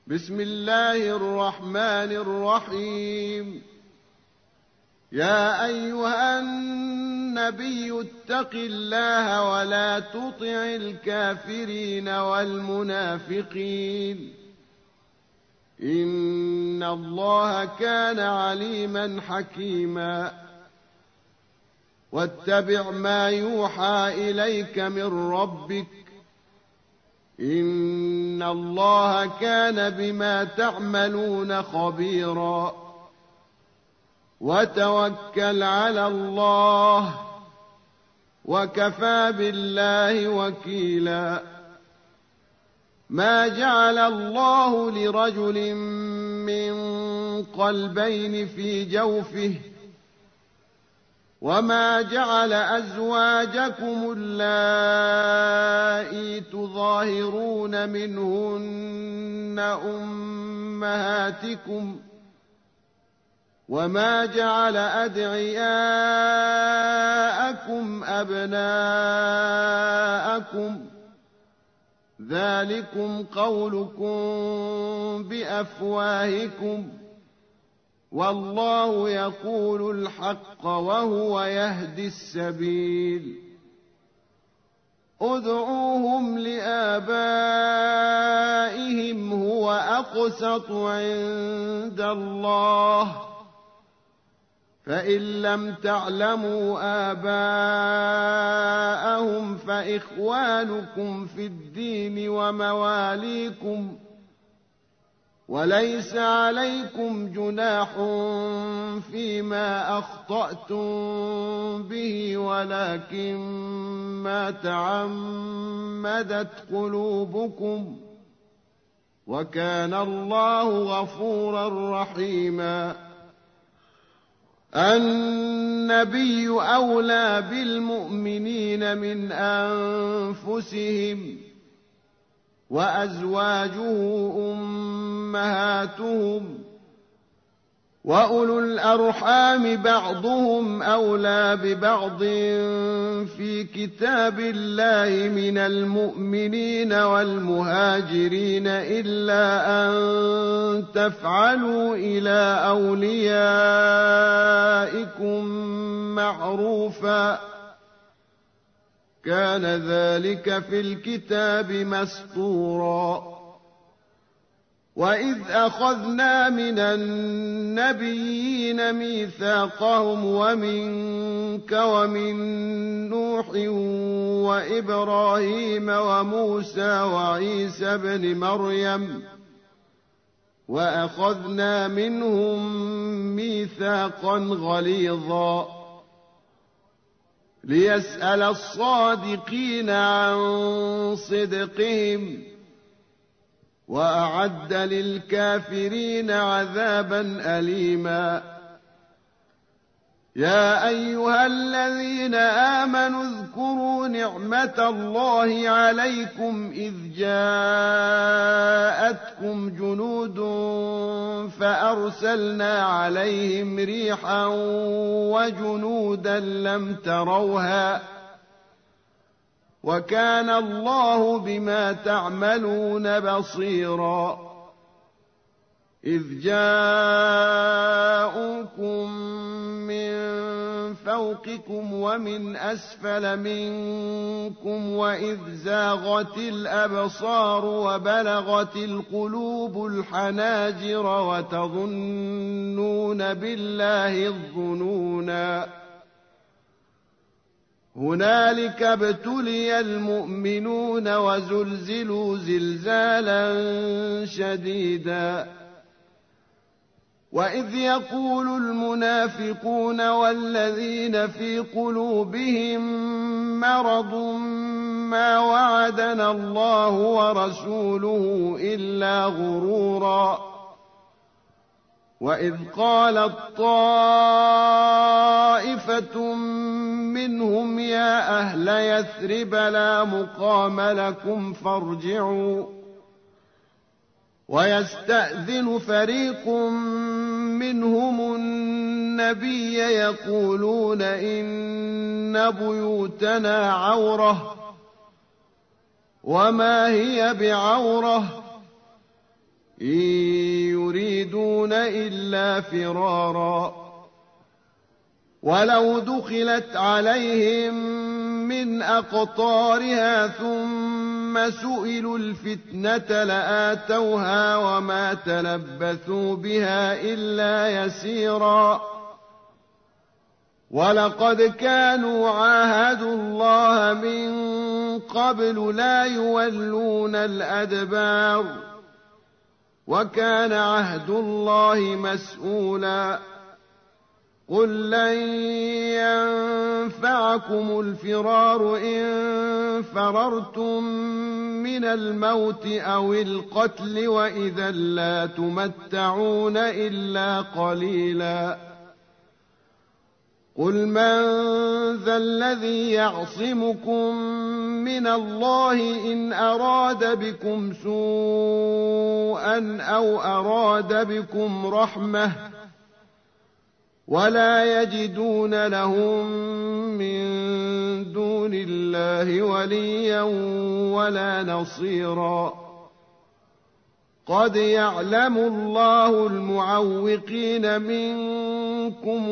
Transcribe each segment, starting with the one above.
بسم الله الرحمن الرحيم. يا أيها النبي اتق الله ولا تطع الكافرين والمنافقين، إن الله كان عليما حكيما. واتبع ما يوحى إليك من ربك، إن الله كان بما تعملون خبيرا. وتوكل على الله، وكفى بالله وكيلا. ما جعل الله لرجل من قلبين في جوفه، وما جعل أزواجكم اللائي تظاهرون منهن أمهاتكم، وما جعل أدعياءكم أبناءكم، ذلكم قولكم بأفواهكم، والله يقول الحق وهو يهدي السبيل. ادعوهم لآبائهم هو أقسط عند الله، فإن لم تعلموا آباءهم فإخوانكم في الدين ومواليكم، وليس عليكم جناح فيما أخطأتم به، ولكن ما تعمدت قلوبكم، وكان الله غفورا رحيما. النبي أولى بالمؤمنين من أنفسهم، وأزواجه أمهاتهم، وأولو الأرحام بعضهم أولى ببعض في كتاب الله من المؤمنين والمهاجرين، إلا أن تفعلوا إلى أوليائكم معروفا، كان ذلك في الكتاب مسطورا. وإذ أخذنا من النبيين ميثاقهم ومنك ومن نوح وإبراهيم وموسى وعيسى بن مريم، وأخذنا منهم ميثاقا غليظا، ليسأل الصادقين عن صدقهم، وأعد للكافرين عذابا أليما. يا أيها الذين آمنوا اذكروا نعمة الله عليكم إذ جاءتكم جنود فأرسلنا عليهم ريحا وجنودا لم تروها، وكان الله بما تعملون بصيرا. إذ جاءوكم من فوقكم ومن أسفل منكم، وإذ زاغت الأبصار وبلغت القلوب الحناجر، وتظنون بالله الظنونا. هنالك ابتلي المؤمنون وزلزلوا زلزالا شديدا. وإذ يقول المنافقون والذين في قلوبهم مرض ما وعدنا الله ورسوله إلا غرورا. وإذ قالت طائفة منهم يا أهل يثرب لا مقام لكم فارجعوا، ويستأذن فريق منهم النبي يقولون إن بيوتنا عورة، وما هي بعورة، إن يريدون إلا فرارا ولو دخلت عليهم من أقطارها ثم سئلوا الفتنة لآتوها وما تلبثوا بها إلا يسيرا ولقد كانوا عاهدوا الله من قبل لا يولون الأدبار وكان عهد الله مسؤولا قل لن ينفعكم الفرار إن فررتم من الموت أو القتل وإذا لا تمتعون إلا قليلا قل من ذا الذي يعصمكم من الله إن أراد بكم سوءا أو أراد بكم رحمة ولا يجدون لهم من دون الله وليا ولا نصيرا قد يعلم الله المعوقين منكم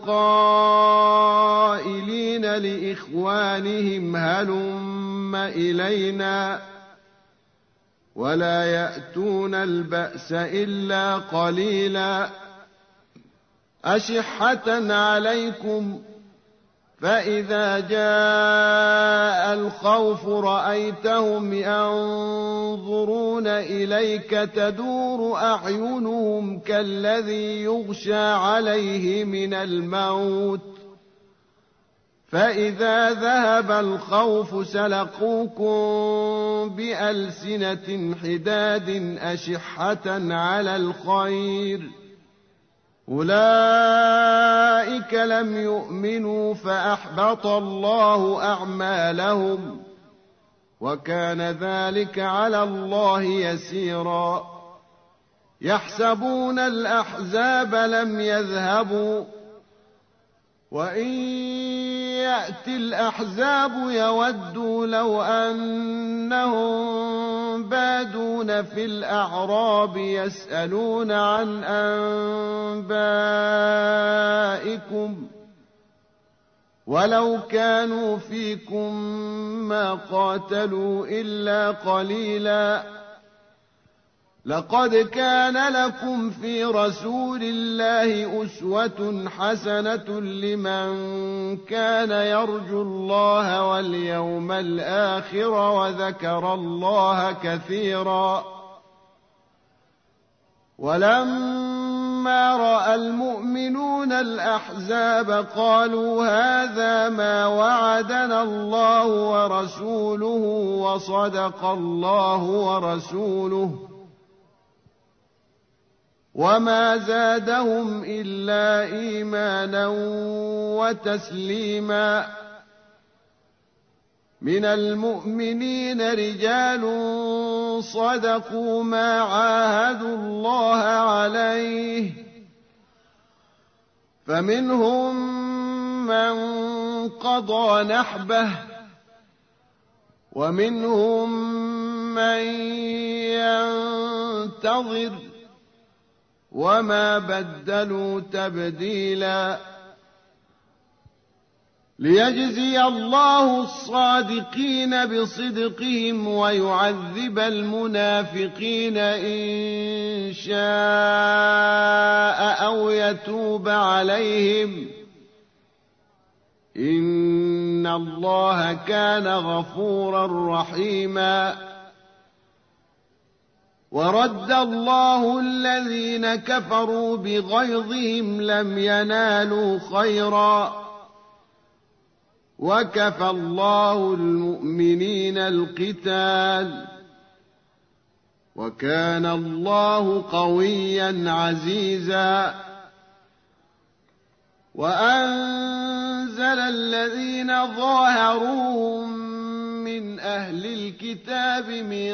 والقائلين لإخوانهم هلم إلينا ولا يأتون البأس إلا قليلا أشحة عليكم فإذا جاء الخوف رأيتهم ينظرون إليك تدور أعينهم كالذي يغشى عليه من الموت فإذا ذهب الخوف سلقوكم بألسنة حداد أشحة على الخير أولئك لم يؤمنوا فأحبط الله أعمالهم وكان ذلك على الله يسيرا يحسبون الأحزاب لم يذهبوا وإن يأتي الأحزاب يودوا لو أنهم بادون في الأعراب يسألون عن أنبائكم ولو كانوا فيكم ما قاتلوا إلا قليلا لقد كان لكم في رسول الله أسوة حسنة لمن كان يرجو الله واليوم الآخر وذكر الله كثيرا ولما رأى المؤمنون الأحزاب قالوا هذا ما وعدنا الله ورسوله وصدق الله ورسوله وما زادهم إلا إيمانا وتسليما من المؤمنين رجال صدقوا ما عاهدوا الله عليه فمنهم من قضى نحبه ومنهم من ينتظر وما بدلوا تبديلا ليجزي الله الصادقين بصدقهم ويعذب المنافقين إن شاء أو يتوب عليهم إن الله كان غفورا رحيما ورد الله الذين كفروا بغيظهم لم ينالوا خيرا وكفى الله المؤمنين القتال وكان الله قويا عزيزا وأنزل الذين ظاهروهم من أهل الكتاب من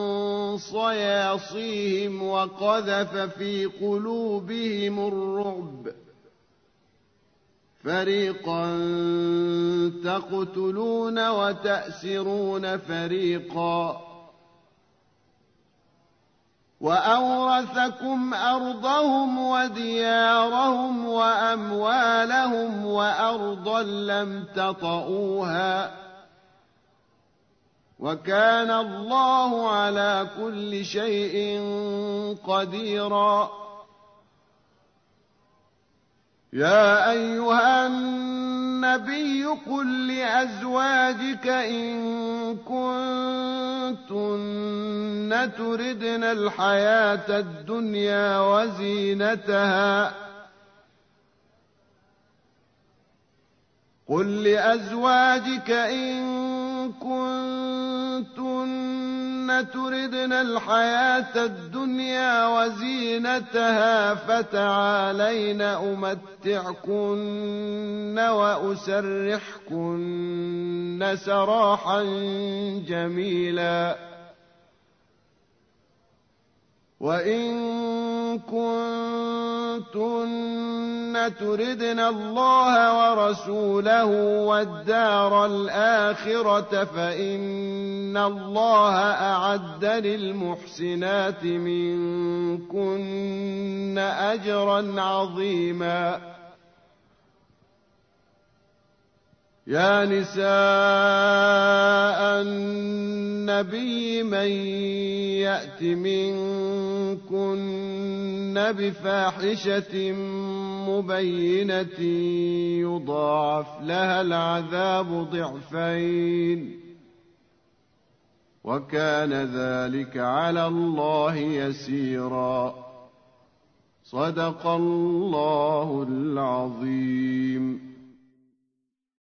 صياصيهم وقذف في قلوبهم الرعب فريقا تقتلون وتأسرون فريقا وأورثكم أرضهم وديارهم وأموالهم وأرضا لم تطئوها وكان الله على كل شيء قديرا. يا أيها النبي قل لأزواجك إن كنتن تردن الحياة الدنيا وزينتها قل لأزواجك إن كنتن تردن الحياة الدنيا وزينتها فتعالين أمتعكن وأسرحكن سراحا جميلا. وإن كنتن تردن الله ورسوله والدار الآخرة فإن الله أعد للمحسنات منكن أجرا عظيما. يا نساء النبي من يأت منكن بفاحشة مبينة يضاعف لها العذاب ضعفين وكان ذلك على الله يسيرا. صدق الله العظيم.